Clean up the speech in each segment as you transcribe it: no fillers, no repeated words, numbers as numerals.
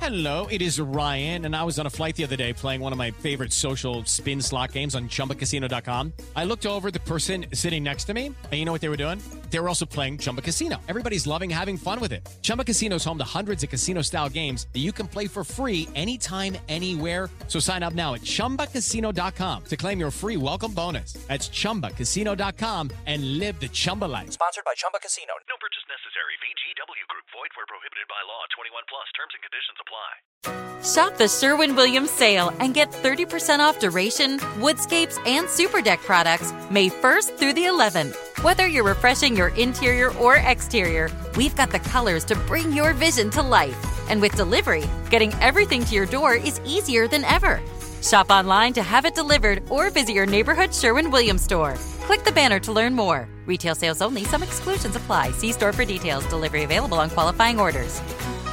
Hello, it is Ryan, and I was on a flight the other day playing one of my favorite social spin slot games on ChumbaCasino.com. I looked over at the person sitting next to me, and you know what they were doing? They were also playing Chumba Casino. Everybody's loving having fun with it. Chumba Casino is home to hundreds of casino-style games that you can play for free anytime, anywhere. So sign up now at ChumbaCasino.com to claim your free welcome bonus. That's ChumbaCasino.com and live the Chumba life. Sponsored by Chumba Casino. No purchase necessary. VGW Group. Void where prohibited by law. 21 plus. Terms and conditions apply. Shop the Sherwin-Williams sale and get 30% off Duration, Woodscapes, and Superdeck products May 1st through the 11th. Whether you're refreshing your interior or exterior, we've got the colors to bring your vision to life. And with delivery, getting everything to your door is easier than ever. Shop online to have it delivered or visit your neighborhood Sherwin-Williams store. Click the banner to learn more. Retail sales only. Some exclusions apply. See store for details. Delivery available on qualifying orders.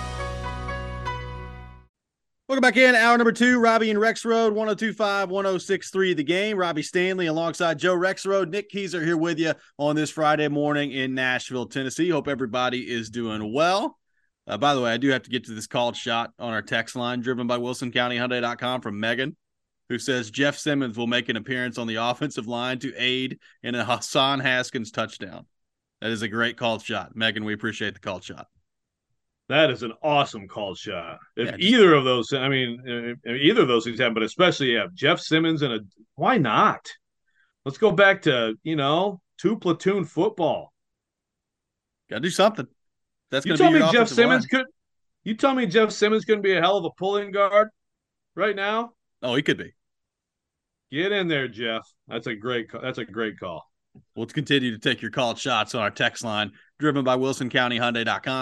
Welcome back in. Hour number 2, Robbie and Rexroad, 102.5, 106.3 The Game. Robbie Stanley alongside Joe Rexroad. Nick Keyser here with you on this Friday morning in Nashville, Tennessee. Hope everybody is doing well. By the way, I do have to get to this called shot on our text line driven by WilsonCountyHyundai.com from Megan, who says Jeff Simmons will make an appearance on the offensive line to aid in a Hassan Haskins touchdown. That is a great called shot. Megan, we appreciate the called shot. That is an awesome called shot. If either of those, either of those things happen, but especially Jeff Simmons why not? Let's go back to, two platoon football. Got to do something. That's going to be your Jeff Simmons line. You tell me Jeff Simmons couldn't be a hell of a pulling guard right now? Oh, he could be. Get in there, Jeff. That's a great call. Let's continue to take your called shots on our text line, driven by WilsonCountyHyundai.com,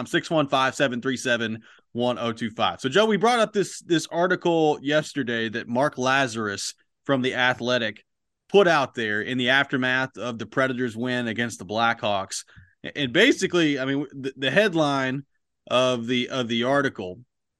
615-737-1025. So, Joe, we brought up this article yesterday that Mark Lazarus from The Athletic put out there in the aftermath of the Predators' win against the Blackhawks. And basically, the headline of the article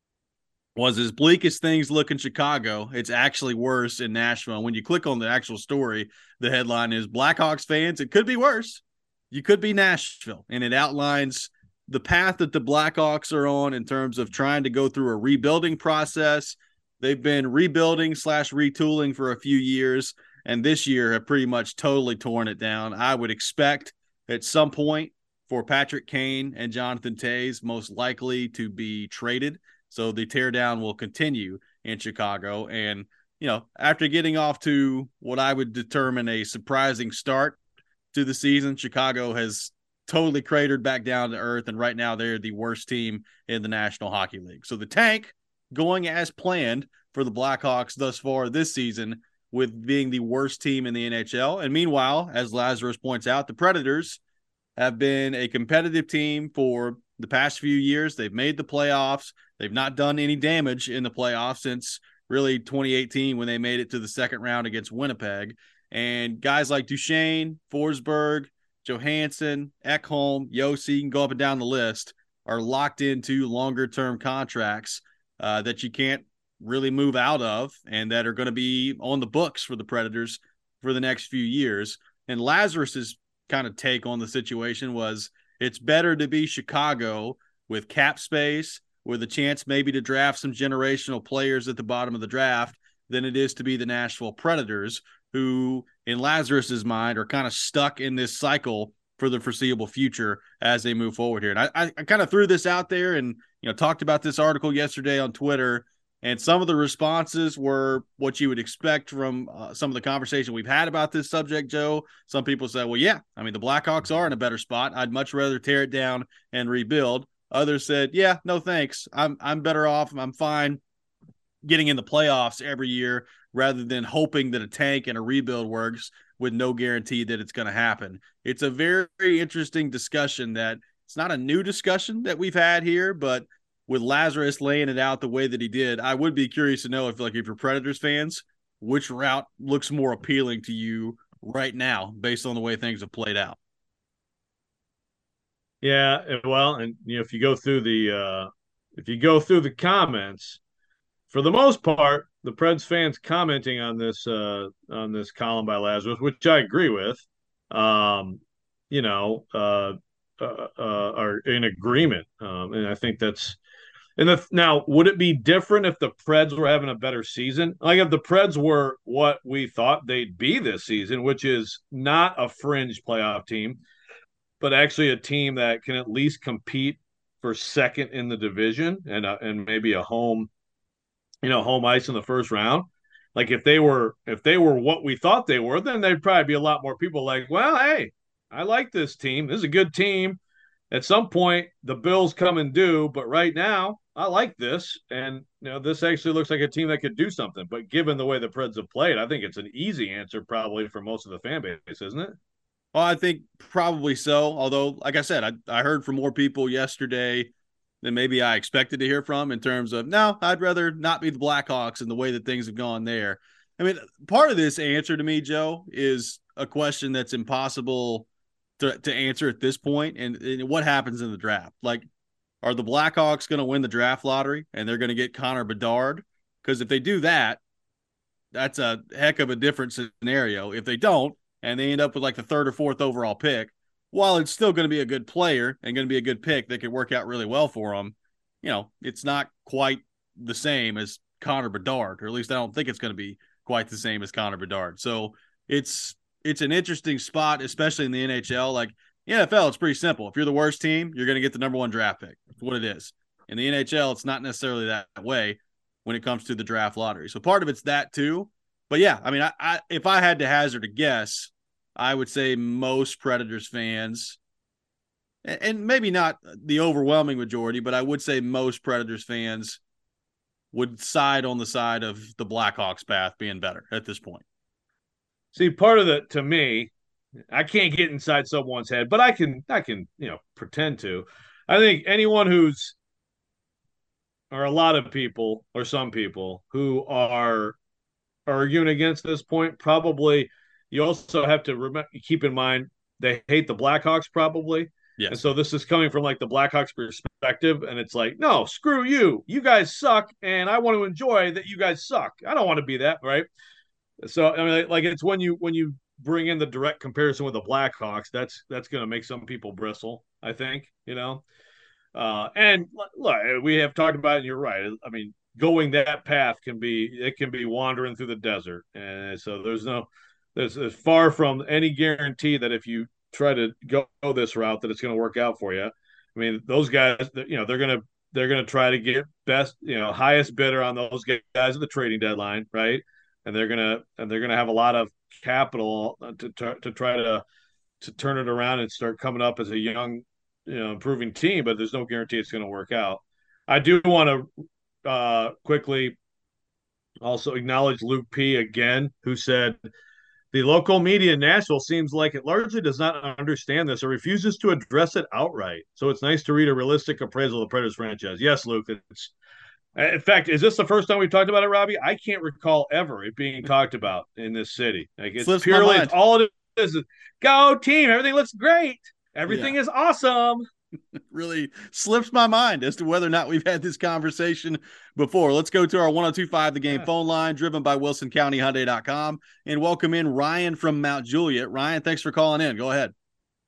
was, as bleak as things look in Chicago, it's actually worse in Nashville. And when you click on the actual story, the headline is Blackhawks fans, it could be worse. You could be Nashville. And it outlines the path that the Blackhawks are on in terms of trying to go through a rebuilding process. They've been rebuilding / retooling for a few years, and this year have pretty much totally torn it down. I would expect at some point for Patrick Kane and Jonathan Toews most likely to be traded. So the teardown will continue in Chicago. And, after getting off to what I would determine a surprising start to the season, Chicago has totally cratered back down to earth. And right now they're the worst team in the National Hockey League. So the tank going as planned for the Blackhawks thus far this season, with being the worst team in the NHL. And meanwhile, as Lazarus points out, the Predators have been a competitive team for the past few years. They've made the playoffs. They've not done any damage in the playoffs since really 2018 when they made it to the second round against Winnipeg. And guys like Duchesne, Forsberg, Johansson, Ekholm, Josi, you can go up and down the list, are locked into longer-term contracts that you can't really move out of and that are going to be on the books for the Predators for the next few years. And Lazarus's kind of take on the situation was, it's better to be Chicago with cap space, with a chance maybe to draft some generational players at the bottom of the draft, than it is to be the Nashville Predators, who in Lazarus's mind are kind of stuck in this cycle for the foreseeable future as they move forward here. And I kind of threw this out there and, talked about this article yesterday on Twitter, and some of the responses were what you would expect from some of the conversation we've had about this subject, Joe. Some people said, well, yeah, the Blackhawks are in a better spot. I'd much rather tear it down and rebuild. Others said, yeah, no thanks. I'm better off. I'm fine getting in the playoffs every year rather than hoping that a tank and a rebuild works with no guarantee that it's going to happen. It's a very, very interesting discussion that it's not a new discussion that we've had here, but with Lazarus laying it out the way that he did, I would be curious to know if you're Predators fans, which route looks more appealing to you right now based on the way things have played out. Yeah, well, and if you go through the comments, for the most part, the Preds fans commenting on this column by Lazarus, which I agree with, are in agreement, and I think that's Now, would it be different if the Preds were having a better season? Like if the Preds were what we thought they'd be this season, which is not a fringe playoff team, but actually a team that can at least compete for second in the division and maybe a home ice in the first round. Like if they were what we thought they were, then there'd probably be a lot more people like, well, hey, I like this team. This is a good team. At some point, the bills come and due, but right now, I like this, and this actually looks like a team that could do something. But given the way the Preds have played, I think it's an easy answer probably for most of the fan base, isn't it? Well, I think probably so. Although, like I said, I heard from more people yesterday than maybe I expected to hear from in terms of, no, I'd rather not be the Blackhawks and the way that things have gone there. I mean, part of this answer to me, Joe, is a question that's impossible to answer at this point. And what happens in the draft? Like, are the Blackhawks going to win the draft lottery and they're going to get Connor Bedard? Because if they do that, that's a heck of a different scenario. If they don't, and they end up with like the third or fourth overall pick, while it's still going to be a good player and going to be a good pick that could work out really well for them, it's not quite the same as Connor Bedard, or at least I don't think it's going to be quite the same as Connor Bedard. So it's an interesting spot, especially in the NHL. Like the NFL, it's pretty simple. If you're the worst team, you're going to get the number one draft pick. That's what it is. In the NHL, it's not necessarily that way when it comes to the draft lottery. So part of it's that too. But yeah, I mean, I if I had to hazard a guess, I would say most Predators fans, and maybe not the overwhelming majority, but I would say most Predators fans would side on the side of the Blackhawks path being better at this point. See, part of it to me, I can't get inside someone's head, but I can pretend to. I think anyone or a lot of people or some people who are arguing against this point, probably you also have to keep in mind they hate the Blackhawks probably. Yes. And so this is coming from like the Blackhawks perspective, and it's like, no, screw you. You guys suck, and I want to enjoy that you guys suck. I don't want to be that, right? So I mean, like it's when you bring in the direct comparison with the Blackhawks, that's going to make some people bristle, I think, and look, we have talked about it, and you're right. I mean, going that path can be wandering through the desert, and so there's far from any guarantee that if you try to go this route that it's going to work out for you. I mean, those guys, they're going to try to get best, highest bidder on those guys at the trading deadline, right? And they're going to have a lot of capital to try to turn it around and start coming up as a young, improving team, but there's no guarantee it's going to work out. I do want to quickly also acknowledge Luke P. again, who said, the local media in Nashville seems like it largely does not understand this or refuses to address it outright. So it's nice to read a realistic appraisal of the Predators franchise. Yes, Luke. In fact, is this the first time we've talked about it, Robbie? I can't recall ever it being talked about in this city. Like it's purely all it is go team. Everything looks great. Everything is awesome. It really slips my mind as to whether or not we've had this conversation before. Let's go to our 102.5 The Game phone line, driven by WilsonCountyHyundai.com, and welcome in Ryan from Mount Juliet. Ryan, thanks for calling in. Go ahead.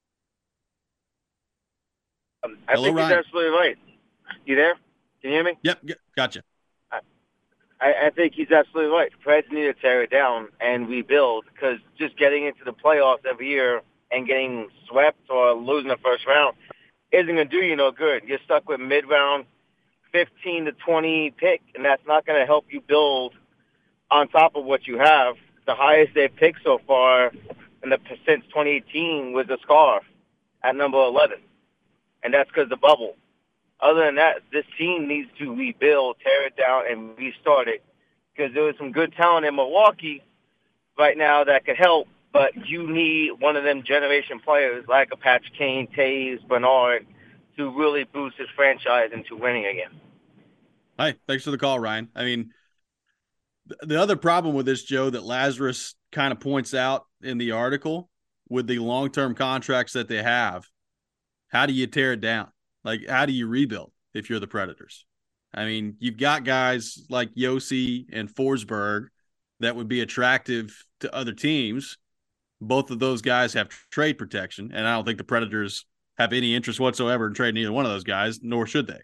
I think Ryan. He's absolutely right. You there? Can you hear me? Yep, gotcha. I think he's absolutely right. Preds need to tear it down and rebuild, because just getting into the playoffs every year and getting swept or losing the first round isn't going to do you no good. You're stuck with mid-round 15 to 20 pick, and that's not going to help you build on top of what you have. The highest they've picked so far since 2018 was a Scarf at number 11, and that's because of the bubble. Other than that, this team needs to rebuild, tear it down, and restart it, because there was some good talent in Milwaukee right now that could help, but you need one of them generation players like a Patrick Kane, Taves, Bernard to really boost his franchise into winning again. Hi, thanks for the call, Ryan. I mean, the other problem with this, Joe, that Lazarus kind of points out in the article with the long-term contracts that they have, how do you tear it down? Like, how do you rebuild if you're the Predators? I mean, you've got guys like Josi and Forsberg that would be attractive to other teams. Both of those guys have trade protection, and I don't think the Predators have any interest whatsoever in trading either one of those guys, nor should they.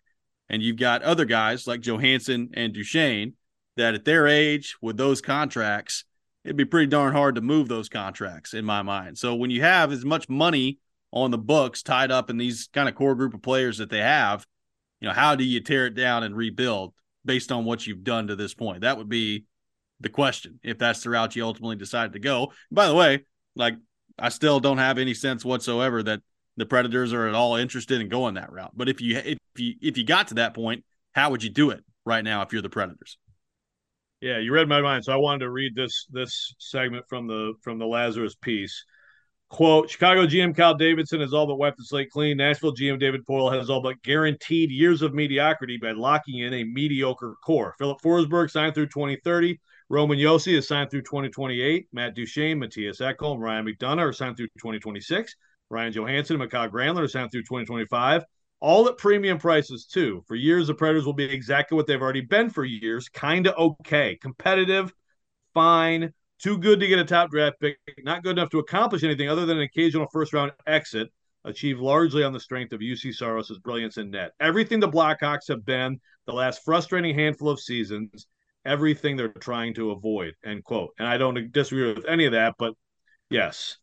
And you've got other guys like Johansson and Duchesne that at their age with those contracts, it'd be pretty darn hard to move those contracts in my mind. So when you have as much money on the books tied up in these kind of core group of players that they have, how do you tear it down and rebuild based on what you've done to this point? That would be the question if that's the route you ultimately decide to go. By the way, I still don't have any sense whatsoever that the Predators are at all interested in going that route. But if you got to that point, how would you do it right now if you're the Predators? Yeah, you read my mind, so I wanted to read this segment from the Lazarus piece. Quote, Chicago GM Kyle Davidson has all but wiped the slate clean. Nashville GM David Poile has all but guaranteed years of mediocrity by locking in a mediocre core. Philip Forsberg signed through 2030. Roman Josi is signed through 2028. Matt Duchene, Matthias Ekholm, Ryan McDonough are signed through 2026. Ryan Johansson and Mikhail Granlund are signed through 2025. All at premium prices, too. For years, the Predators will be exactly what they've already been for years. Kind of okay. Competitive, fine, too good to get a top draft pick, not good enough to accomplish anything other than an occasional first-round exit, achieved largely on the strength of UC Saros' brilliance in net. Everything the Blackhawks have been the last frustrating handful of seasons, everything they're trying to avoid, end quote. And I don't disagree with any of that, but yes.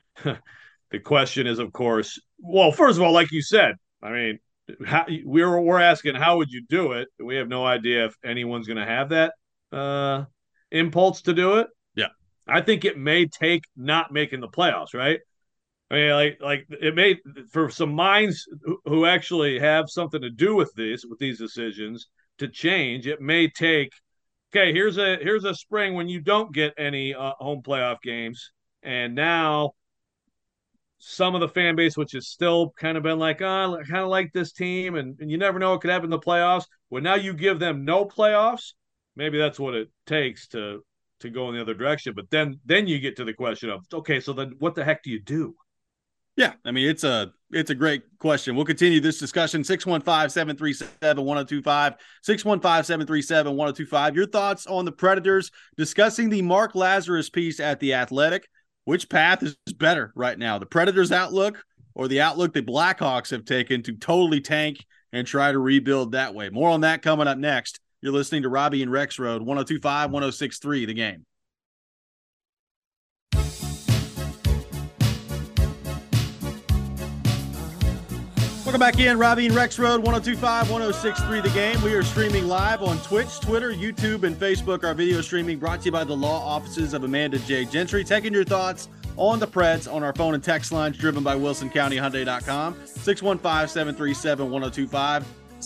The question is, of course, well, first of all, like you said, I mean, we're asking how would you do it? We have no idea if anyone's going to have that impulse to do it. Yeah, I think it may take not making the playoffs, right? I mean, like it may for some minds who actually have something to do with these decisions to change. It may take. Okay, here's a spring when you don't get any home playoff games, and now some of the fan base, which has still kind of been like, oh, I kind of like this team, and you never know what could happen in the playoffs. Well, now you give them no playoffs. Maybe that's what it takes to go in the other direction. But then you get to the question of, okay, so then what the heck do you do? Yeah, I mean, it's a great question. We'll continue this discussion. 615-737-1025, 615-737-1025. Your thoughts on the Predators discussing the Mark Lazarus piece at The Athletic. Which path is better right now, the Predators' outlook or the outlook the Blackhawks have taken to totally tank and try to rebuild that way? More on that coming up next. You're listening to Robbie and Rexroad, 102.5, 106.3, The Game. Welcome back in, Robbie and Rexroad, 102.5, 106.3, The Game. We are streaming live on Twitch, Twitter, YouTube, and Facebook. Our video streaming brought to you by the law offices of Amanda J. Gentry. Taking your thoughts on the Preds on our phone and text lines driven by WilsonCountyHyundai.com, 615-737-1025,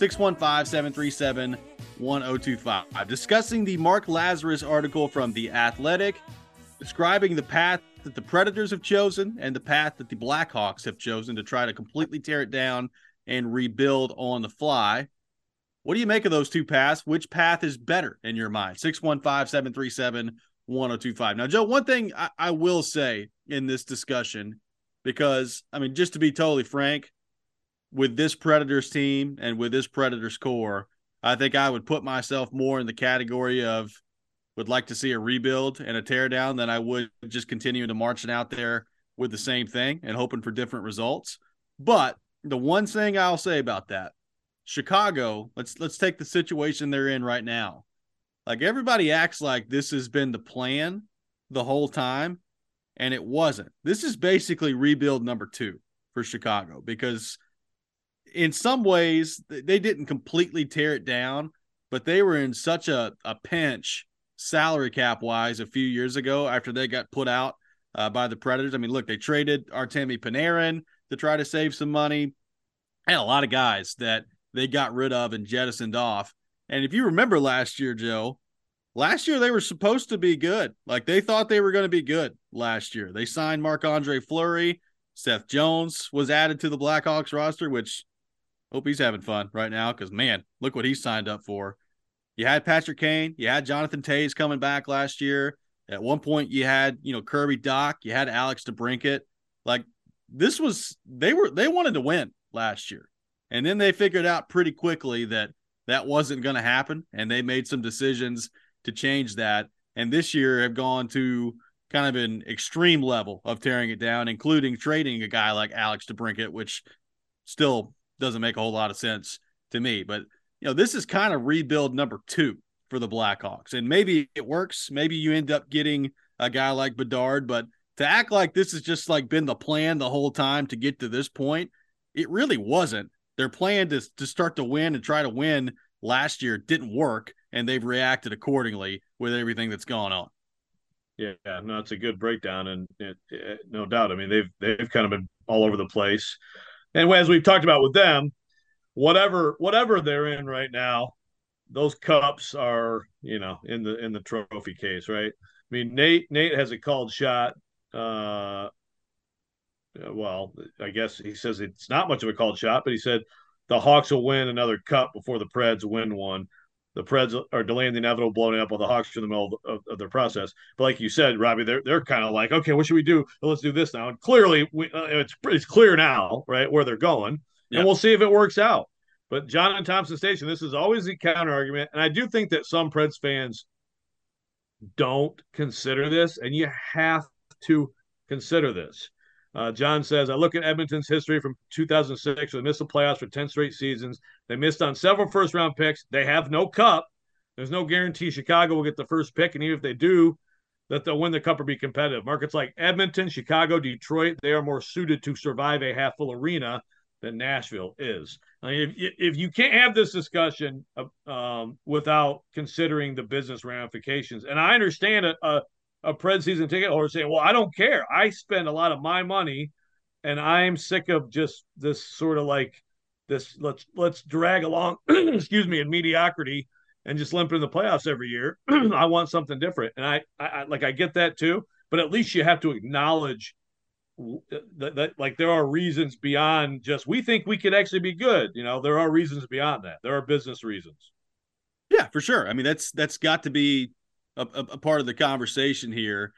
615-737-1025. Discussing the Mark Lazarus article from The Athletic, describing the path that the Predators have chosen and the path that the Blackhawks have chosen to try to completely tear it down and rebuild on the fly. What do you make of those two paths? Which path is better in your mind? 615-737-1025. Now, Joe, one thing I will say in this discussion, because, I mean, just to be totally frank, with this Predators team and with this Predators core, I think I would put myself more in the category of would like to see a rebuild and a teardown than I would just continue to marching out there with the same thing and hoping for different results. But the one thing I'll say about that, Chicago, let's take the situation they're in right now. Like, everybody acts like this has been the plan the whole time, and it wasn't. This is basically rebuild number 2 for Chicago, because in some ways they didn't completely tear it down, but they were in such a pinch salary cap wise a few years ago after they got put out by the Predators. I mean, look, they traded Artemi Panarin to try to save some money, and a lot of guys that they got rid of and jettisoned off. And if you remember last year, Joe, last year they were supposed to be good. Like, they thought they were going to be good last year. They signed Marc-Andre Fleury. Seth Jones was added to the Blackhawks roster, which hope he's having fun right now, because, man, look what he signed up for. You had Patrick Kane. You had Jonathan Toews coming back last year. At one point, you had, Kirby Dach. You had Alex DeBrincat. Like, this was – they wanted to win last year. And then they figured out pretty quickly that wasn't going to happen, and they made some decisions to change that. And this year have gone to kind of an extreme level of tearing it down, including trading a guy like Alex DeBrincat, which still doesn't make a whole lot of sense to me. But this is kind of rebuild number 2 for the Blackhawks. And maybe it works. Maybe you end up getting a guy like Bedard, but to act like this has just like been the plan the whole time to get to this point, it really wasn't. Their plan to start to win and try to win last year didn't work, and they've reacted accordingly with everything that's gone on. Yeah, no, it's a good breakdown, and no doubt. I mean, they've kind of been all over the place, and as we've talked about with them, whatever they're in right now, those cups are in the trophy case, right? I mean, Nate has a called shot. Well, I guess he says it's not much of a called shot, but he said the Hawks will win another cup before the Preds win one. The Preds are delaying the inevitable blowing up while the Hawks are in the middle of their process. But like you said, Robbie, they're kind of like, okay, what should we do? Well, let's do this now. And clearly, it's clear now, right, where they're going, and we'll see if it works out. But John and Thompson Station, this is always the counter argument, and I do think that some Preds fans don't consider this, and you have to consider this. John says, I look at Edmonton's history from 2006. They missed the playoffs for 10 straight seasons. They missed on several first-round picks. They have no cup. There's no guarantee Chicago will get the first pick, and even if they do, that they'll win the cup or be competitive. Markets like Edmonton, Chicago, Detroit, they are more suited to survive a half-full arena than Nashville is. I mean, if you can't have this discussion without considering the business ramifications, and I understand a Pred season ticket holder saying, well, I don't care. I spend a lot of my money, and I'm sick of just this sort of like this, let's drag along, excuse me, in mediocrity and just limp in the playoffs every year. I want something different. And I get that too, but at least you have to acknowledge that like there are reasons beyond just we think we could actually be good. There are reasons beyond that. There are business reasons. Yeah, for sure. I mean, that's got to be a part of the conversation here.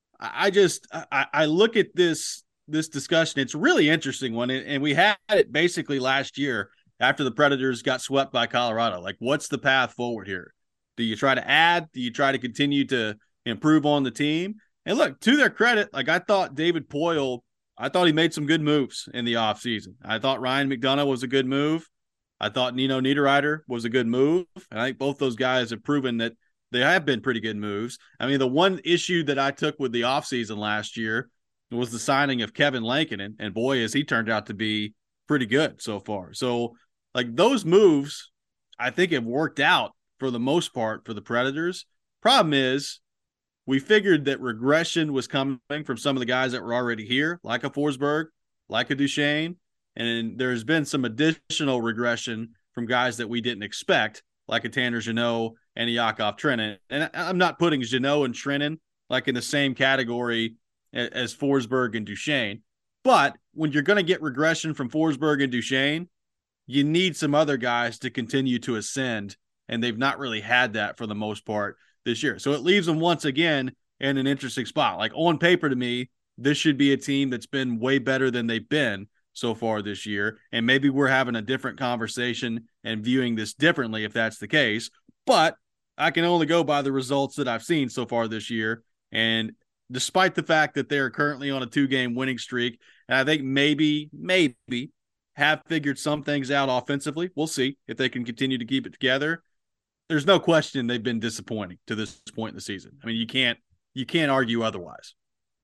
I look at this discussion. It's a really interesting one, and we had it basically last year after the Predators got swept by Colorado. Like, what's the path forward here? Do you try to add? Do you try to continue to improve on the team? And look, to their credit, like I thought David Poile, I thought he made some good moves in the offseason. I thought Ryan McDonough was a good move. I thought Nino Niederreiter was a good move. And I think both those guys have proven that they have been pretty good moves. I mean, the one issue that I took with the offseason last year was the signing of Kevin Lankinen. And boy, has he turned out to be pretty good so far. So, like, those moves, I think, have worked out for the most part for the Predators. Problem is, we figured that regression was coming from some of the guys that were already here, like a Forsberg, like a Duchesne, and there's been some additional regression from guys that we didn't expect, like a Tanner Jeannot and a Yakov Trenin. And I'm not putting Jeannot and Trenin like in the same category as Forsberg and Duchesne, but when you're going to get regression from Forsberg and Duchesne, you need some other guys to continue to ascend, and they've not really had that for the most part this year. So it leaves them once again in an interesting spot. Like, on paper, to me, this should be a team that's been way better than they've been so far this year. And maybe we're having a different conversation and viewing this differently if that's the case. But I can only go by the results that I've seen so far this year. And despite the fact that they're currently on a 2-game winning streak, and I think maybe have figured some things out offensively. We'll see if they can continue to keep it together. There's no question they've been disappointing to this point in the season. I mean, you can't argue otherwise.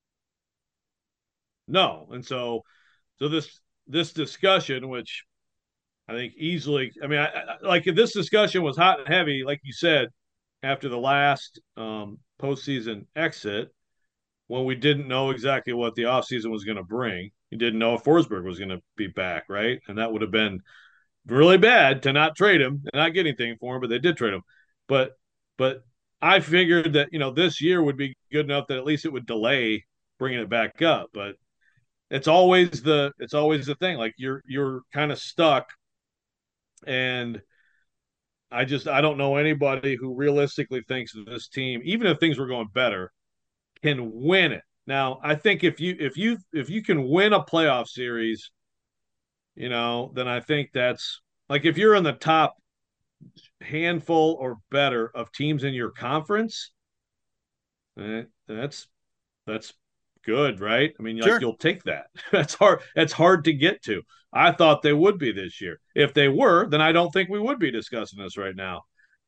No, and so this discussion, which I think easily, I mean, like if this discussion was hot and heavy, like you said, after the last postseason exit, when we didn't know exactly what the offseason was going to bring, you didn't know if Forsberg was going to be back, right? And that would have been really bad to not trade him and not get anything for him, but they did trade him. But I figured that this year would be good enough that at least it would delay bringing it back up. But it's always the thing. Like you're kind of stuck, and I don't know anybody who realistically thinks that this team, even if things were going better, can win it. Now, I think if you can win a playoff series, then I think that's like if you're in the top handful or better of teams in your conference, that's good, right? I mean, like Sure. you'll take that. That's hard. That's hard to get to. I thought they would be this year. If they were, then I don't think we would be discussing this right now.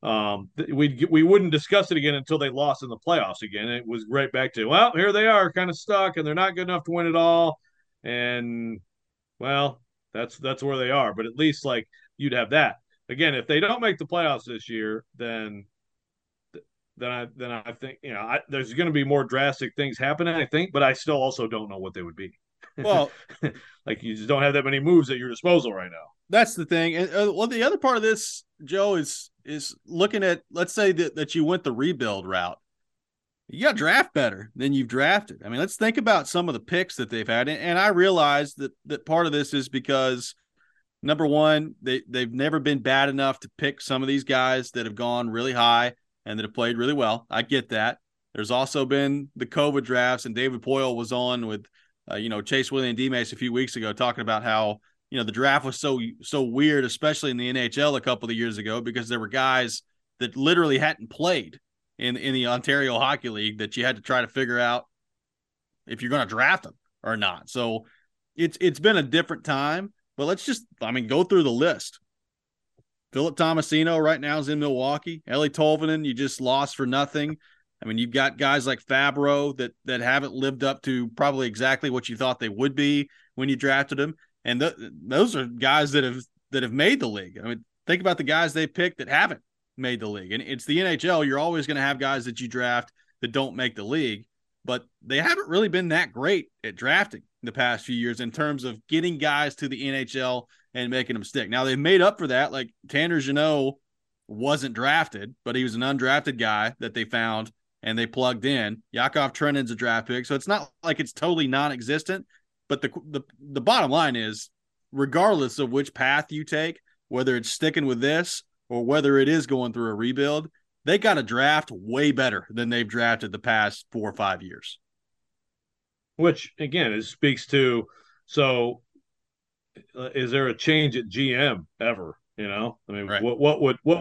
We wouldn't discuss it again until they lost in the playoffs again. It was right back to, well, here they are, kind of stuck, and they're not good enough to win it all. And well, that's where they are. But at least like you'd have that again. If they don't make the playoffs this year, then I think there's going to be more drastic things happening. I think, but I still also don't know what they would be. Well, like you just don't have that many moves at your disposal right now. that's the thing. And well, the other part of this, Joe, is looking at, let's say that you went the rebuild route. You got to draft better than you've drafted. I mean, let's think about some of the picks that they've had. And I realize that part of this is because, number one, they've never been bad enough to pick some of these guys that have gone really high and that have played really well. I get that. There's also been the COVID drafts, and David Poyle was on with, Chase William and D-Mace a few weeks ago talking about how, the draft was so weird, especially in the NHL a couple of years ago, because there were guys that literally hadn't played in the Ontario Hockey League that you had to try to figure out if you're going to draft them or not. So it's been a different time, but let's just, go through the list. Philip Tomasino right now is in Milwaukee. Eeli Tolvanen, you just lost for nothing. I mean, you've got guys like Fabro that haven't lived up to probably exactly what you thought they would be when you drafted them. And those are guys that have made the league. I mean, think about the guys they picked that haven't made the league. And it's the NHL. You're always going to have guys that you draft that don't make the league, but they haven't really been that great at drafting the past few years in terms of getting guys to the NHL and making them stick. Now they've made up for that. Like Tanner Jeannot wasn't drafted, but he was an undrafted guy that they found and they plugged in. Yakov Trenin's a draft pick. So it's not like it's totally non-existent, but the bottom line is, regardless of which path you take, whether it's sticking with this or whether it is going through a rebuild, they got to draft way better than they've drafted the past 4 or 5 years. Which again, it speaks to, so is there a change at GM ever? I mean, right. what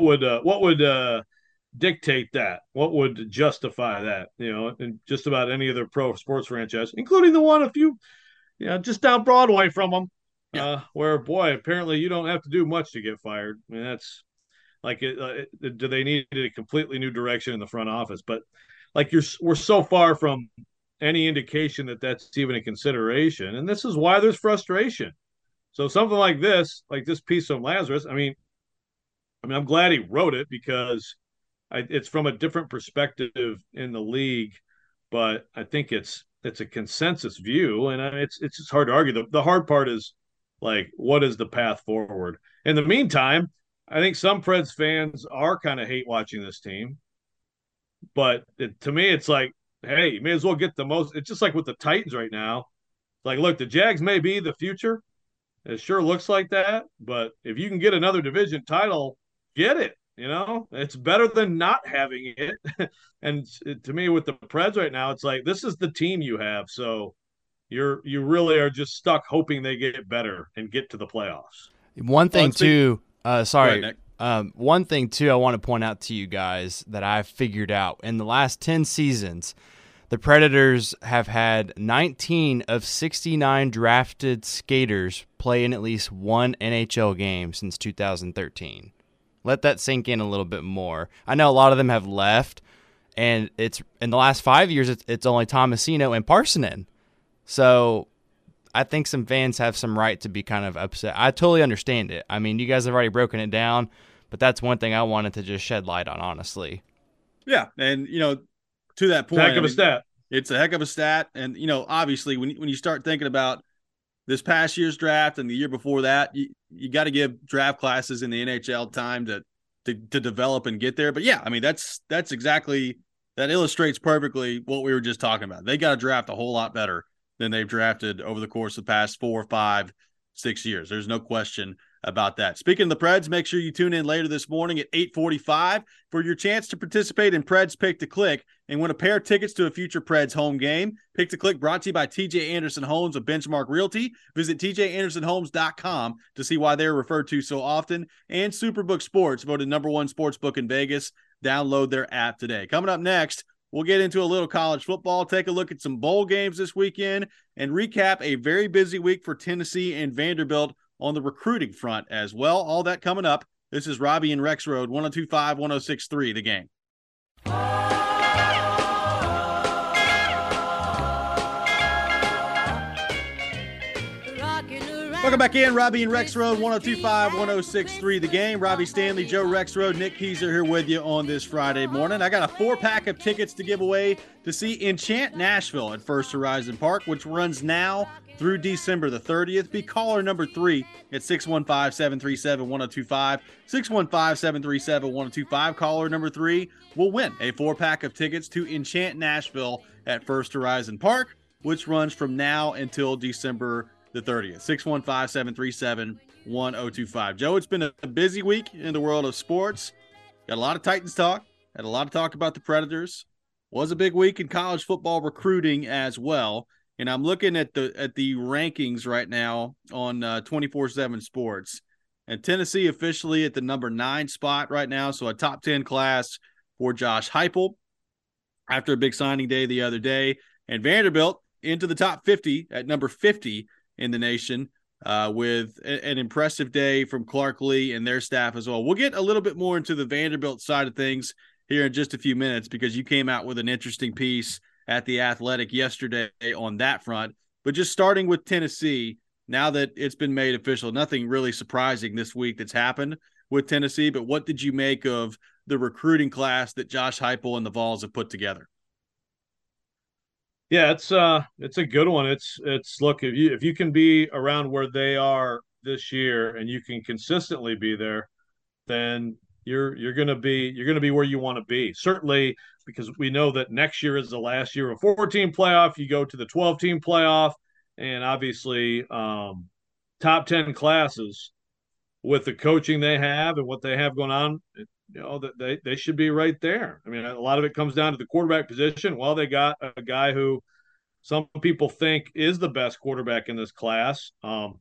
would dictate that? What would justify that? In just about any other pro sports franchise, including the one a few, just down Broadway from them, where boy, apparently you don't have to do much to get fired. I mean, that's like, do they need a completely new direction in the front office? But like we're so far from any indication that that's even a consideration, and this is why there's frustration. So something like this piece from Lazarus, I mean, I'm glad he wrote it because it's from a different perspective in the league, but I think it's a consensus view, and it's just hard to argue. The hard part is like, what is the path forward? In the meantime, I think some Preds fans are kind of hate watching this team, but to me, it's like, hey, you may as well get the most. It's just like with the Titans right now. Like, look, the Jags may be the future. It sure looks like that. But if you can get another division title, get it. It's better than not having it. And to me, with the Preds right now, it's like, this is the team you have. So you really are just stuck hoping they get better and get to the playoffs. One thing too, one thing too, I want to point out to you guys that I've figured out in the last 10 seasons, the Predators have had 19 of 69 drafted skaters play in at least one NHL game since 2013. Let that sink in a little bit more. I know a lot of them have left, and it's in the last 5 years, it's only Tomasino and Parssinen. So I think some fans have some right to be kind of upset. I totally understand it. I mean, you guys have already broken it down, but that's one thing I wanted to just shed light on, honestly. Yeah, and, to that point, heck of a stat. It's a heck of a stat. And, obviously, when you start thinking about this past year's draft and the year before that, you got to give draft classes in the NHL time to develop and get there. But, yeah, I mean, that's exactly – that illustrates perfectly what we were just talking about. They got to draft a whole lot better than they've drafted over the course of the past 4, 5, 6 years. There's no question about that. Speaking of the Preds, make sure you tune in later this morning at 8:45 for your chance to participate in Preds Pick to Click and win a pair of tickets to a future Preds home game. Pick to Click brought to you by TJ Anderson Homes of Benchmark Realty. Visit tjandersonhomes.com to see why they're referred to so often. And Superbook Sports, voted #1 sports book in Vegas. Download their app today. Coming up next, We'll get into a little college football, take a look at some bowl games this weekend, and recap a very busy week for Tennessee and Vanderbilt on the recruiting front as well. All that coming up. This is Robbie and Rexrode, 102.5, 106.3, The Game. Welcome back in. Robbie and Rexrode, 102.5, 106.3, The Game. Robbie Stanley, Joe Rexrode, Nick Keyser here with you on this Friday morning. I got a 4-pack of tickets to give away to see Enchant Nashville at First Horizon Park, which runs now through December the 30th. Be caller number 3 at 615-737-1025. 615-737-1025. Caller number 3 will win a 4-pack of tickets to Enchant Nashville at First Horizon Park, which runs from now until December the 30th. 615-737-1025. Joe, it's been a busy week in the world of sports. Got a lot of Titans talk. Had a lot of talk about the Predators. Was a big week in college football recruiting as well. And I'm looking at the rankings right now on 24/7 Sports. And Tennessee officially at the number 9 spot right now. So a top 10 class for Josh Heupel after a big signing day the other day. And Vanderbilt into the top 50 at number 50 in the nation with an impressive day from Clark Lee and their staff as well. We'll get a little bit more into the Vanderbilt side of things here in just a few minutes because you came out with an interesting piece at The Athletic yesterday on that front. But just starting with Tennessee, now that it's been made official, nothing really surprising this week that's happened with Tennessee, but what did you make of the recruiting class that Josh Heupel and the Vols have put together? Yeah, it's a good one. It's look, if you can be around where they are this year and you can consistently be there, then you're gonna be where you want to be. Certainly, because we know that next year is the last year of a 14 playoff. You go to the 12-team playoff, and obviously top 10 classes with the coaching they have and what they have going on. That they should be right there. I mean, a lot of it comes down to the quarterback position. Well, they got a guy who some people think is the best quarterback in this class,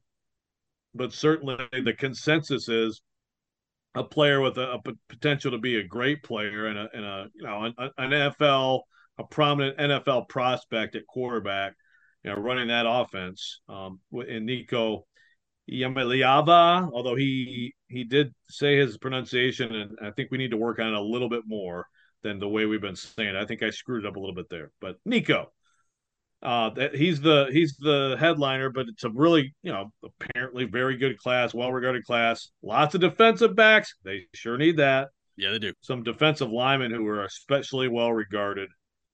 but certainly the consensus is a player with a potential to be a great player and an NFL, a prominent NFL prospect at quarterback, running that offense. In Nico Iamaleava, although he did say his pronunciation, and I think we need to work on it a little bit more than the way we've been saying it. I think I screwed it up a little bit there, but Nico, he's the headliner, but it's a really apparently very good class, well-regarded class. Lots of defensive backs. They sure need that. Yeah, they do. Some defensive linemen who are especially well-regarded.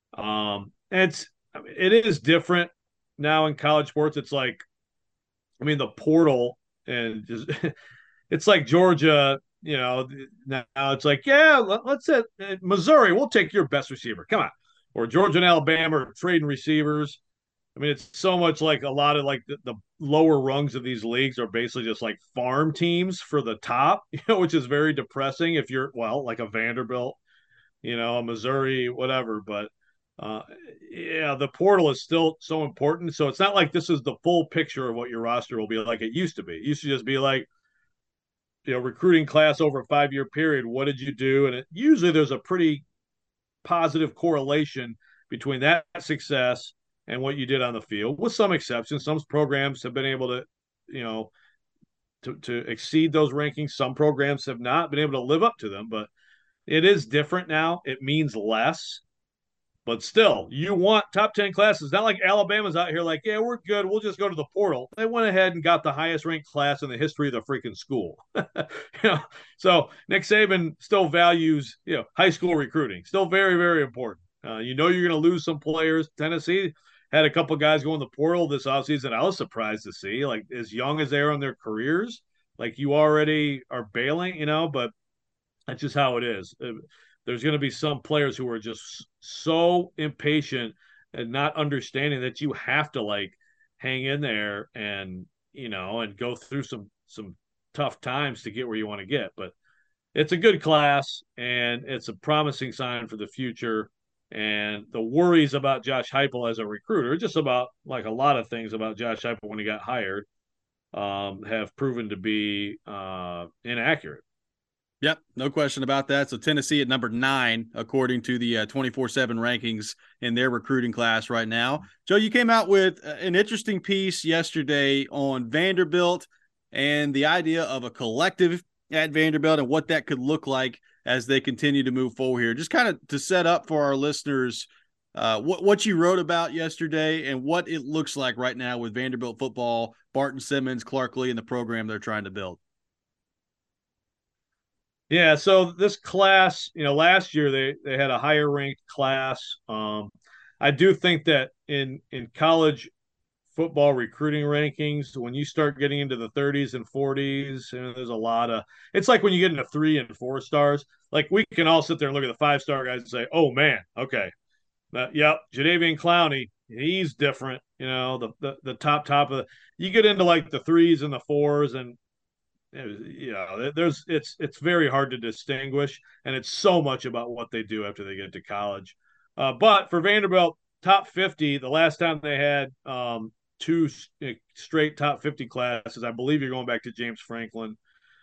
It is different now in college sports. It's like, I mean, the portal and just it's like Georgia, now it's like, yeah, let's say Missouri, we'll take your best receiver. Come on. Or Georgia and Alabama are trading receivers. I mean, it's so much like a lot of like the lower rungs of these leagues are basically just like farm teams for the top, which is very depressing if you're, like a Vanderbilt, a Missouri, whatever. But the portal is still so important. So it's not like this is the full picture of what your roster will be like it used to be. It used to just be like, recruiting class over a 5-year period. What did you do? And usually there's a pretty positive correlation between that success and what you did on the field, with some exceptions. Some programs have been able to exceed those rankings. Some programs have not been able to live up to them, but it is different now. It means less, but still, you want top 10 classes. Not like Alabama's out here like, yeah, we're good. We'll just go to the portal. They went ahead and got the highest ranked class in the history of the freaking school. So Nick Saban still values, high school recruiting. Still very, very important. You're going to lose some players. Tennessee had a couple guys go in the portal this offseason. I was surprised to see, like, as young as they are in their careers, like you already are bailing, but that's just how it is. There's going to be some players who are just so impatient and not understanding that you have to like hang in there and go through some tough times to get where you want to get. But it's a good class and it's a promising sign for the future. And the worries about Josh Heupel as a recruiter, just about like a lot of things about Josh Heupel when he got hired, have proven to be inaccurate. Yep, no question about that. So Tennessee at number 9, according to the 24/7 rankings in their recruiting class right now. Joe, you came out with an interesting piece yesterday on Vanderbilt and the idea of a collective at Vanderbilt and what that could look like as they continue to move forward here. Just kind of to set up for our listeners what you wrote about yesterday and what it looks like right now with Vanderbilt football, Barton Simmons, Clark Lea, and the program they're trying to build. Yeah, so this class, last year they had a higher ranked class. I do think that in college football recruiting rankings, when you start getting into the 30s and 40s, there's a lot of. It's like when you get into 3 and 4 stars. Like we can all sit there and look at the 5-star guys and say, "Oh man, okay, yep, Jadeveon Clowney, he's different." The top of the. You get into like the 3s and the 4s, and it's very hard to distinguish, and it's so much about what they do after they get to college. But for Vanderbilt, top 50, the last time they had 2 straight top 50 classes, I believe you're going back to James Franklin.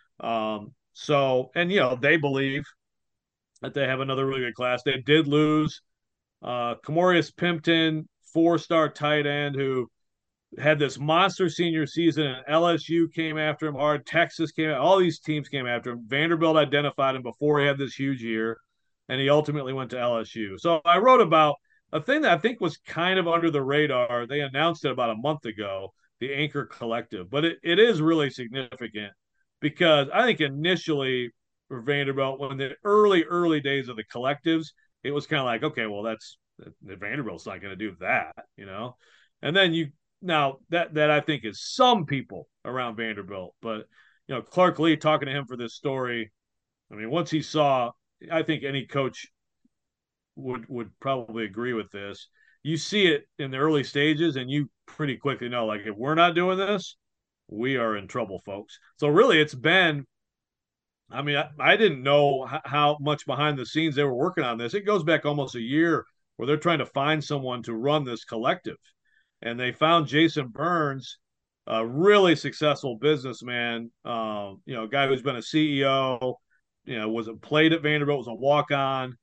They believe that they have another really good class. They did lose Kamorius Pimpton, 4-star tight end, who had this monster senior season, and LSU came after him hard. Texas came out. All these teams came after him. Vanderbilt identified him before he had this huge year, and he ultimately went to LSU. So I wrote about a thing that I think was kind of under the radar. They announced it about a month ago, the Anchor Collective. But it is really significant because I think initially for Vanderbilt, when the early days of the collectives, it was kind of like, okay, well, Vanderbilt's not going to do that, And then now that I think is some people around Vanderbilt, but Clark Lea, talking to him for this story, I mean, once he saw, I think any coach would probably agree with this. You see it in the early stages, and you pretty quickly know, like, if we're not doing this, we are in trouble, folks. So really, it's been. I mean, I didn't know how much behind the scenes they were working on this. It goes back almost a year where they're trying to find someone to run this collective. And they found Jason Burns, a really successful businessman, a guy who's been a CEO, played at Vanderbilt, was a walk-on,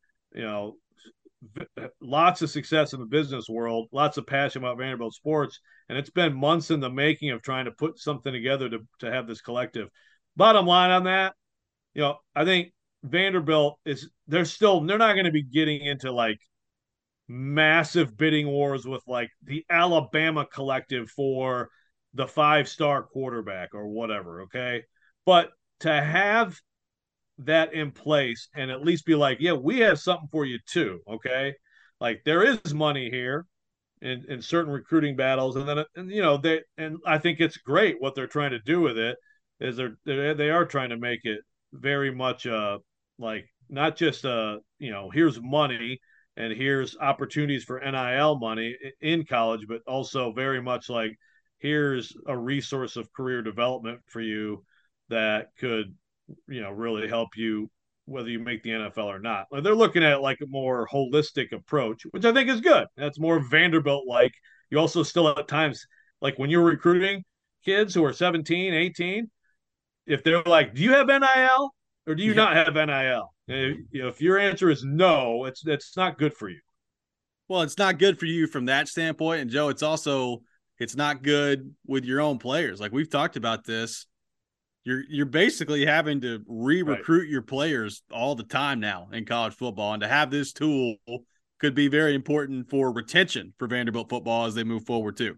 lots of success in the business world, lots of passion about Vanderbilt sports. And it's been months in the making of trying to put something together to have this collective. Bottom line on that, I think Vanderbilt they're not going to be getting into like massive bidding wars with like the Alabama collective for the 5-star quarterback or whatever. Okay. But to have that in place and at least be like, yeah, we have something for you too. Okay. Like there is money here in certain recruiting battles. And then, I think it's great what they're trying to do with it is they are trying to make it very much like not just here's money and here's opportunities for NIL money in college, but also very much like here's a resource of career development for you that could really help you whether you make the NFL or not. Like they're looking at like a more holistic approach, which I think is good. That's more Vanderbilt like. You also still at times like when you're recruiting kids who are 17, 18, if they're like, do you have NIL or do you not have NIL? If your answer is no, it's not good for you. Well, it's not good for you from that standpoint. And Joe, it's not good with your own players. Like we've talked about this. You're basically having to re-recruit your players all the time now in college football. And to have this tool could be very important for retention for Vanderbilt football as they move forward too.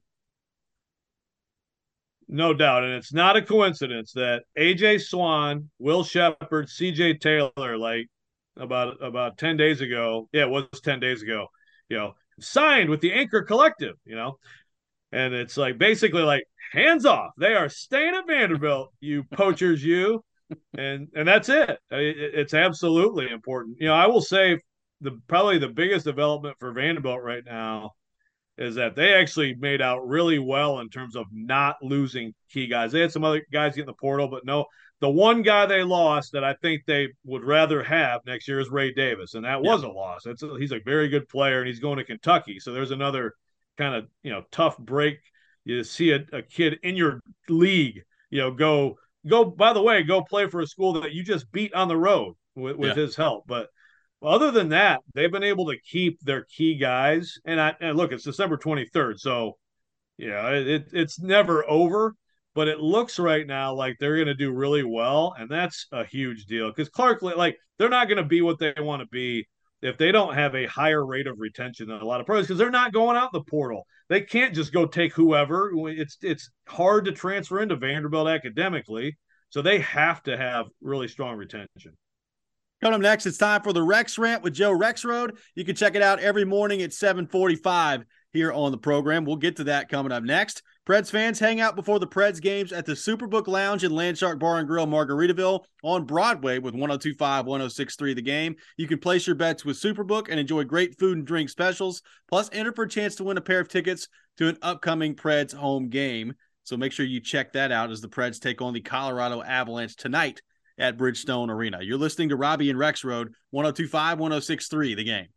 No doubt. And it's not a coincidence that AJ Swan, Will Shepard, CJ Taylor, like about 10 days ago. Yeah, it was 10 days ago, signed with the Anchor Collective, and it's like basically like hands off. They are staying at Vanderbilt, you poachers, you. And that's it. It's absolutely important. I will say probably the biggest development for Vanderbilt right now is that they actually made out really well in terms of not losing key guys. They had some other guys get in the portal, but no, the one guy they lost that I think they would rather have next year is Ray Davis, and that was a loss. He's a very good player, and he's going to Kentucky. So there's another kind of tough break. You see a kid in your league, go by the way, go play for a school that you just beat on the road with his help. But other than that, they've been able to keep their key guys. And look, it's December 23rd, so yeah, it's never over. But it looks right now like they're going to do really well, and that's a huge deal because Clark, like, they're not going to be what they want to be if they don't have a higher rate of retention than a lot of pros, because they're not going out in the portal. They can't just go take whoever. It's hard to transfer into Vanderbilt academically, so they have to have really strong retention. Coming up next, it's time for the Rex Rant with Joe Rexrode. You can check it out every morning at 7:45 here on the program. We'll get to that coming up next. Preds fans, hang out before the Preds games at the Superbook Lounge and Landshark Bar and Grill, Margaritaville on Broadway with 102.5, 106.3 The Game. You can place your bets with Superbook and enjoy great food and drink specials, plus enter for a chance to win a pair of tickets to an upcoming Preds home game. So make sure you check that out as the Preds take on the Colorado Avalanche tonight at Bridgestone Arena. You're listening to Robbie and Rexrode, 102.5, 106.3 The Game.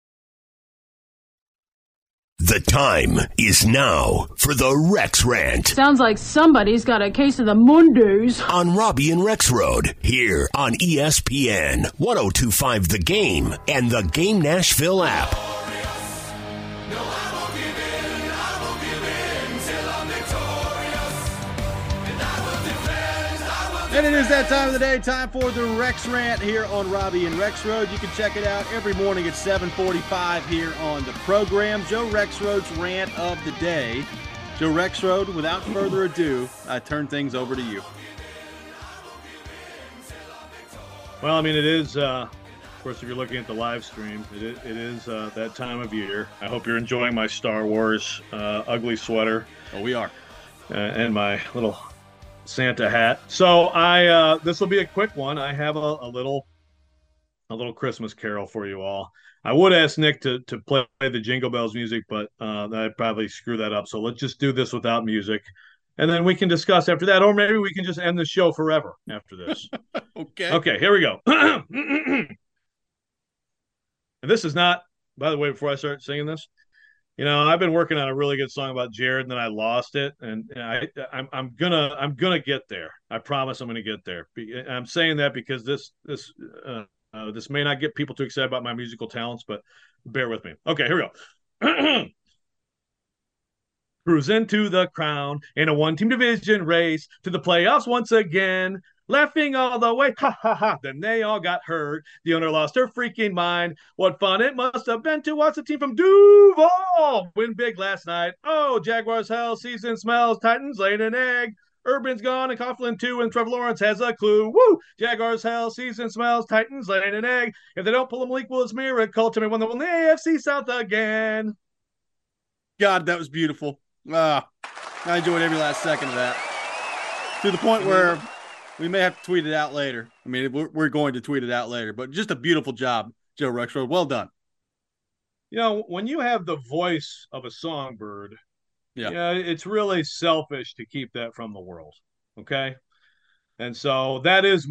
The time is now for the Rex Rant. Sounds like somebody's got a case of the Mondays. On Robbie and Rexrode, here on ESPN, 102.5 The Game, and the Game Nashville app. And it is that time of the day, time for the Rex Rant here on Robbie and Rexrode. You can check it out every morning at 7:45 here on the program. Joe Rexrode's rant of the day. Joe Rexrode, without further ado, I turn things over to you. Well, I mean, it is, of course, if you're looking at the live stream, it is that time of year. I hope you're enjoying my Star Wars ugly sweater. Oh, we are. And my little Santa hat. So this will be a quick one. I have a little Christmas carol for you all. I would ask Nick to play the Jingle Bells music, but I'd probably screw that up. So let's just do this without music, and then we can discuss after that, or maybe we can just end the show forever after this. Okay, here we go. And this is not, by the way, before I start singing this, you know, I've been working on a really good song about Jared, and then I lost it, and I'm gonna get there. I promise I'm gonna get there. I'm saying that because this may not get people too excited about my musical talents, but bear with me. Okay, here we go. Cruise into the crown in a one-team division race to the playoffs once again. Laughing all the way, ha ha ha. Then they all got hurt. The owner lost her freaking mind. What fun it must have been to watch the team from Duval win big last night. Oh, Jaguars hell, season smells. Titans laying an egg. Urban's gone and Coughlin too, and Trevor Lawrence has a clue. Woo! Jaguars hell, season smells. Titans laying an egg. If they don't pull them, Malik Willis miracle to me when they win the AFC South again. God, that was beautiful. I enjoyed every last second of that. To the point where we may have to tweet it out later. I mean, we're going to tweet it out later, but just a beautiful job, Joe Rexrode. Well done. You know, when you have the voice of a songbird, it's really selfish to keep that from the world. Okay. And so that is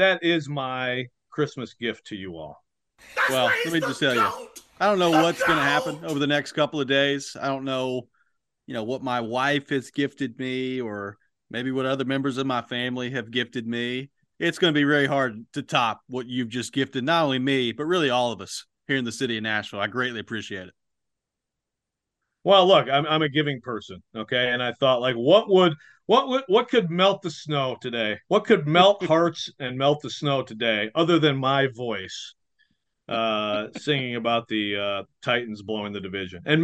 my Christmas gift to you all. Well, let me just tell you, I don't know what's going to happen over the next couple of days. I don't know, what my wife has gifted me, or maybe what other members of my family have gifted me. It's going to be very hard to top what you've just gifted, not only me, but really all of us here in the city of Nashville. I greatly appreciate it. Well, look, I'm a giving person, okay? And I thought, like, what could melt the snow today? What could melt hearts and melt the snow today, other than my voice singing about the Titans blowing the division? And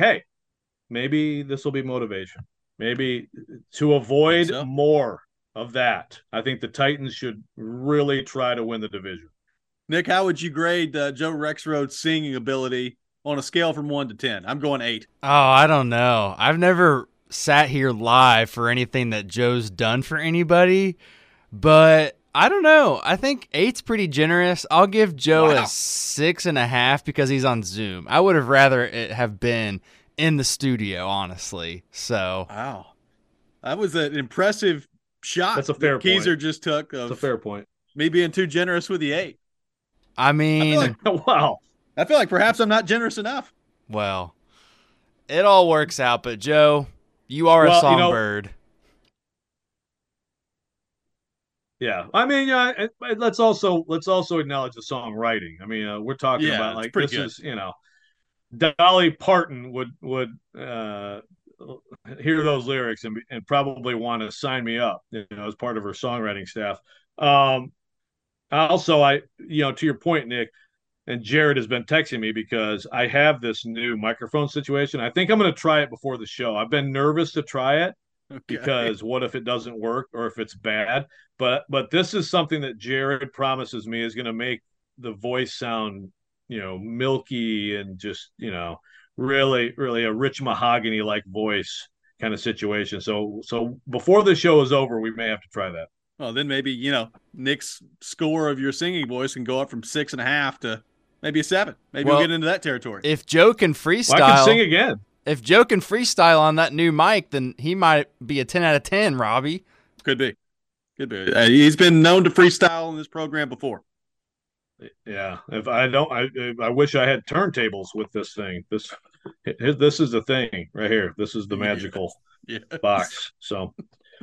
maybe this will be motivation. Maybe to avoid more of that, I think the Titans should really try to win the division. Nick, how would you grade Joe Rexrode's singing ability on a scale from 1 to 10? I'm going 8. Oh, I don't know. I've never sat here live for anything that Joe's done for anybody, but I don't know. I think 8's pretty generous. I'll give Joe a 6.5 because he's on Zoom. I would have rather it have been in the studio, honestly. So wow, that was an impressive shot. That's a fair point. Keezer just took. That's a fair point. Me being too generous with the 8. I mean, wow. I feel like perhaps I'm not generous enough. Well, it all works out. But Joe, you are a songbird. Yeah, I mean, yeah. Let's also acknowledge the songwriting. I mean, we're talking about like this good. is Dolly Parton would hear those lyrics and probably want to sign me up, as part of her songwriting staff. Also, to your point, Nick, and Jared has been texting me because I have this new microphone situation. I think I'm going to try it before the show. I've been nervous to try it because what if it doesn't work or if it's bad? But this is something that Jared promises me is going to make the voice sound, milky and just, really, really a rich mahogany like voice kind of situation. So before the show is over, we may have to try that. Well, then maybe, Nick's score of your singing voice can go up from 6.5 to maybe a 7. Maybe we'll get into that territory. If Joe can freestyle, I can sing again. If Joe can freestyle on that new mic, then he might be a 10 out of 10, Robbie. Could be. He's been known to freestyle in this program before. Yeah. If I don't, I wish I had turntables with this thing. This is the thing right here. This is the magical box. So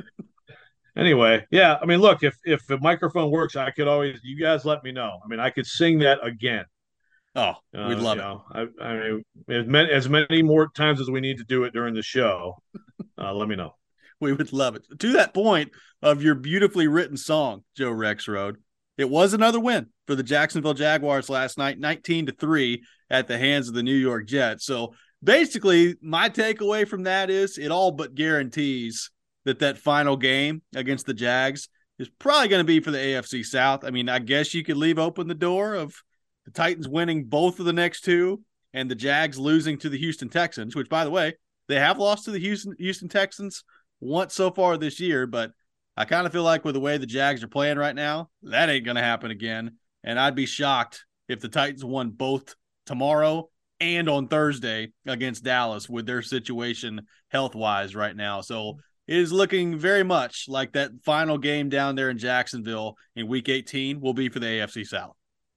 anyway, yeah. I mean, look, if the microphone works, I could always, you guys let me know. I mean, I could sing that again. Oh, we'd love it. I mean, as many more times as we need to do it during the show, let me know. We would love it. To that point of your beautifully written song, Joe Rexrode, it was another win for the Jacksonville Jaguars last night, 19-3 at the hands of the New York Jets. So basically, my takeaway from that is it all but guarantees that final game against the Jags is probably going to be for the AFC South. I mean, I guess you could leave open the door of the Titans winning both of the next two and the Jags losing to the Houston Texans, which, by the way, they have lost to the Houston Texans once so far this year, but I kind of feel like with the way the Jags are playing right now, that ain't going to happen again. And I'd be shocked if the Titans won both tomorrow and on Thursday against Dallas with their situation health-wise right now. So it is looking very much like that final game down there in Jacksonville in Week 18 will be for the AFC South.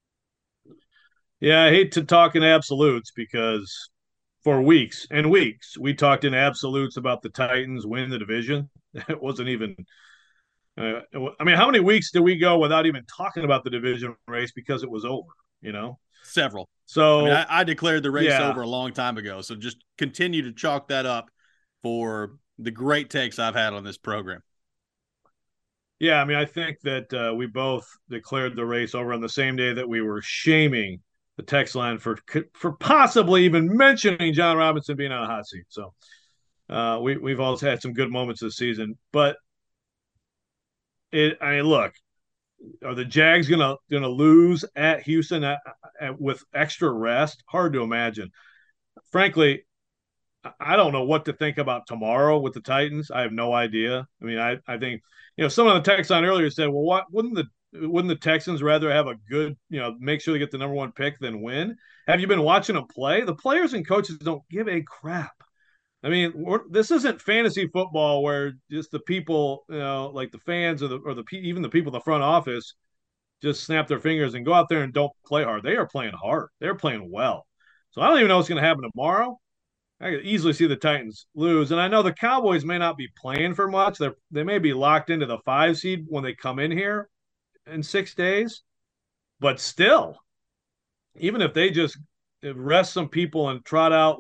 Yeah, I hate to talk in absolutes because for weeks and weeks we talked in absolutes about the Titans winning the division. It wasn't even I mean, how many weeks did we go without even talking about the division race because it was over, Several. So I declared the race over a long time ago. So just continue to chalk that up for the great takes I've had on this program. Yeah, I mean, I think that we both declared the race over on the same day that we were shaming the text line for possibly even mentioning John Robinson being on a hot seat. So we've also had some good moments this season, but look, are the Jags gonna lose at Houston with extra rest? Hard to imagine. Frankly, I don't know what to think about tomorrow with the Titans. I have no idea. I mean, I think someone on the text line earlier said, well, what wouldn't the Texans rather have a good make sure they get the number one pick than win? Have you been watching them play? The players and coaches don't give a crap. I mean, this isn't fantasy football where just the people, like the fans or even the people in the front office just snap their fingers and go out there and don't play hard. They are playing hard. They're playing well. So I don't even know what's going to happen tomorrow. I could easily see the Titans lose. And I know the Cowboys may not be playing for much. They may be locked into the 5 seed when they come in here in 6 days. But still, even if they just rest some people and trot out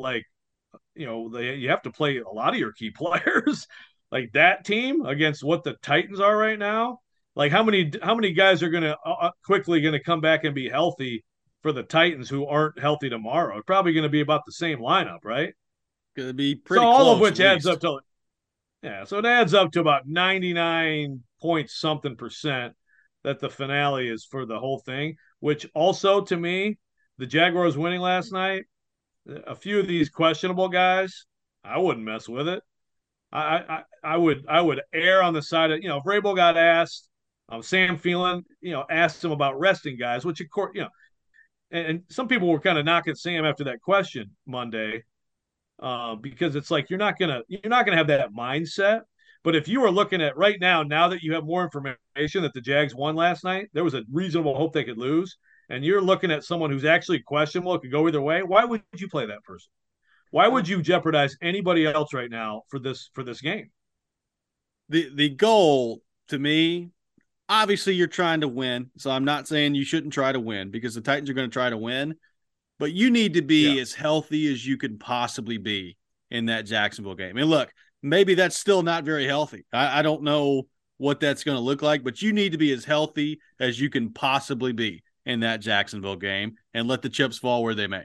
you have to play a lot of your key players like that team against what the Titans are right now. Like how many guys are going to quickly going to come back and be healthy for the Titans who aren't healthy tomorrow? It's probably going to be about the same lineup, right? Going to be pretty close, all of which adds up to so it adds up to about 99 point something percent that the finale is for the whole thing, which also to me, the Jaguars winning last night, a few of these questionable guys, I wouldn't mess with it. I would err on the side of, if Vrabel got asked, Sam Phelan, asked him about resting guys, which of course, and some people were kind of knocking Sam after that question Monday, because it's like you're not gonna have that mindset. But if you were looking at right now that you have more information that the Jags won last night, there was a reasonable hope they could lose, and you're looking at someone who's actually questionable, it could go either way. Why would you play that person? Why would you jeopardize anybody else right now for this game? The goal to me, Obviously, you're trying to win, so I'm not saying you shouldn't try to win because the Titans are going to try to win, but you need to be as healthy as you can possibly be in that Jacksonville game. And look, maybe that's still not very healthy. I don't know what that's going to look like, but you need to be as healthy as you can possibly be in that Jacksonville game and let the chips fall where they may.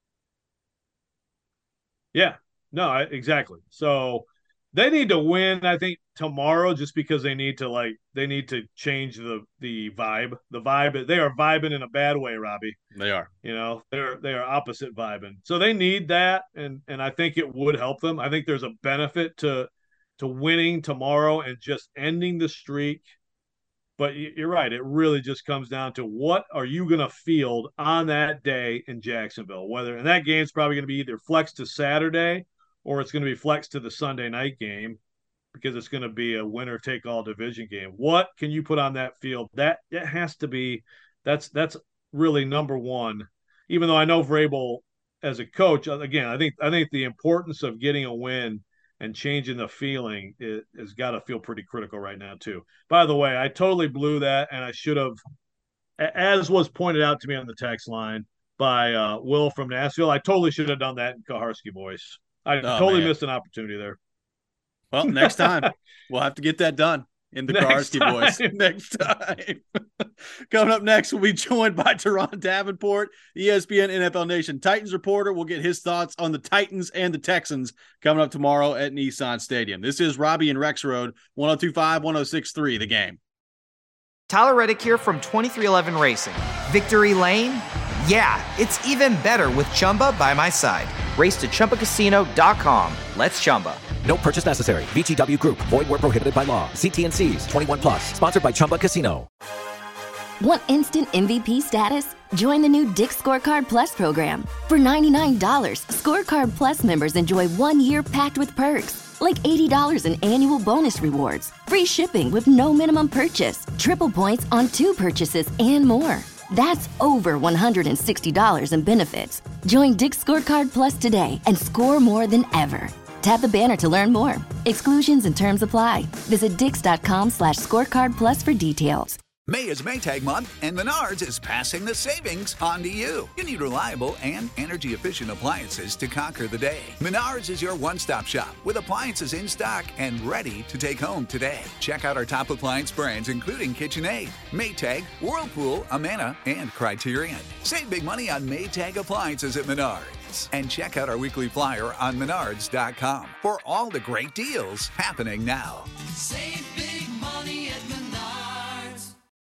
Yeah, no, exactly. So they need to win, I think, tomorrow just because they need to change the vibe. The vibe, they are vibing in a bad way, Robbie. They are. You know, they are opposite vibing. So they need that, and I think it would help them. I think there's a benefit to winning tomorrow and just ending the streak. But you're right. It really just comes down to what are you going to field on that day in Jacksonville? And that game's probably going to be either flexed to Saturday or it's going to be flexed to the Sunday night game because it's going to be a winner-take-all division game. What can you put on that field? That has to be that's really number one. Even though I know Vrabel as a coach, again, I think the importance of getting a win and changing the feeling has got to feel pretty critical right now too. By the way, I totally blew that, and I should have, as was pointed out to me on the text line by Will from Nashville, I totally should have done that in Kaharski voice. I totally missed an opportunity there. Well, next time we'll have to get that done in the Kaharski voice. Next time. Coming up next, we'll be joined by Teron Davenport, ESPN NFL Nation Titans reporter. We'll get his thoughts on the Titans and the Texans coming up tomorrow at Nissan Stadium. This is Robbie and Rex Road, 102.5, 106.3, The Game. Tyler Reddick here from 2311 Racing. Victory Lane? Yeah, it's even better with Chumba by my side. Race to ChumbaCasino.com. Let's Chumba. No purchase necessary. VGW Group. Void where prohibited by law. See T&Cs. 21+. Sponsored by Chumba Casino. Want instant MVP status? Join the new Dick's Scorecard Plus program. For $99, Scorecard Plus members enjoy 1 year packed with perks, like $80 in annual bonus rewards, free shipping with no minimum purchase, triple points on 2 purchases, and more. That's over $160 in benefits. Join Dick's Scorecard Plus today and score more than ever. Tap the banner to learn more. Exclusions and terms apply. Visit Dix.com/scorecard plus for details. May is Maytag month, and Menards is passing the savings on to you. You need reliable and energy-efficient appliances to conquer the day. Menards is your one-stop shop with appliances in stock and ready to take home today. Check out our top appliance brands, including KitchenAid, Maytag, Whirlpool, Amana, and Criterion. Save big money on Maytag appliances at Menards. And check out our weekly flyer on Menards.com for all the great deals happening now. Save